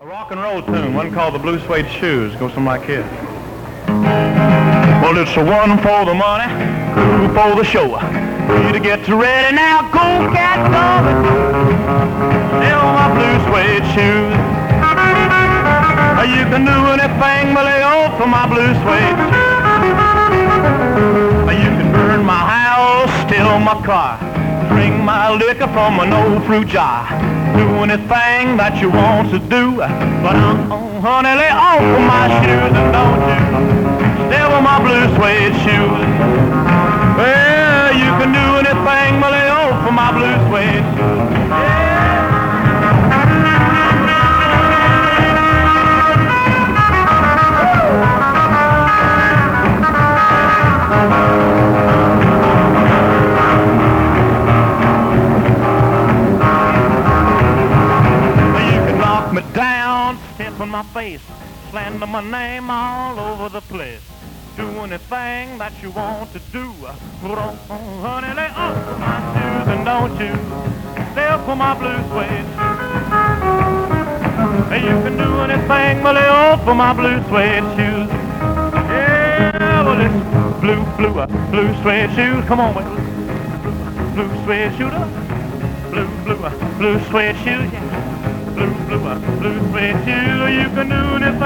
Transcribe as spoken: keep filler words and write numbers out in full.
rock and roll tune, one called the Blue Suede Shoes. Goes something like this. Well, it's the one for the money, two for the show. Three to get ready now, go get going. Still my blue suede shoes. You can do anything but lay off for my blue suede shoes. You can burn my house, steal my car, drink my liquor from an old fruit jar. Do anything that you want to do, but uh, honey, lay off of my shoes and don't you stay with my blue suede shoes. Well, you can do anything but lay off of my blue suede shoes. Yeah. In my face, slander my name all over the place. Do anything that you want to do, but oh, oh, honey, lay off of my shoes and don't you stay up for my blue suede shoes. Hey, you can do anything but lay off for my blue suede shoes. Yeah, well, it's blue, blue, uh, blue suede shoes. Come on, well, blue suede shoes, blue, blue, uh, blue suede shoes. Yeah. Blue, blue, blue suede shoes, you can do anything